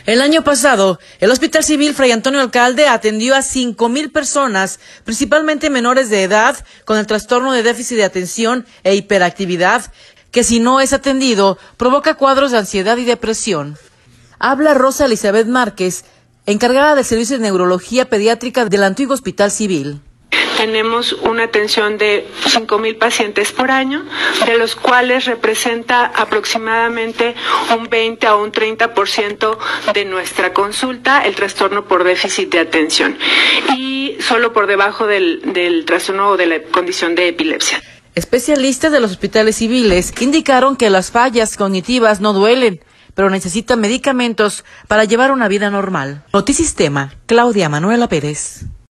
El año pasado, el Hospital Civil Fray Antonio Alcalde atendió a 5,000 personas, principalmente menores de edad, con el trastorno de déficit de atención e hiperactividad, que si no es atendido, provoca cuadros de ansiedad y depresión. Habla Rosa Elizabeth Márquez, encargada del servicio de neurología pediátrica del antiguo Hospital Civil. Tenemos una atención de 5,000 pacientes por año, de los cuales representa aproximadamente un 20 a un 30% de nuestra consulta el trastorno por déficit de atención y solo por debajo del trastorno o de la condición de epilepsia. Especialistas de los hospitales civiles indicaron que las fallas cognitivas no duelen, pero necesitan medicamentos para llevar una vida normal. Notisistema, Claudia Manuela Pérez.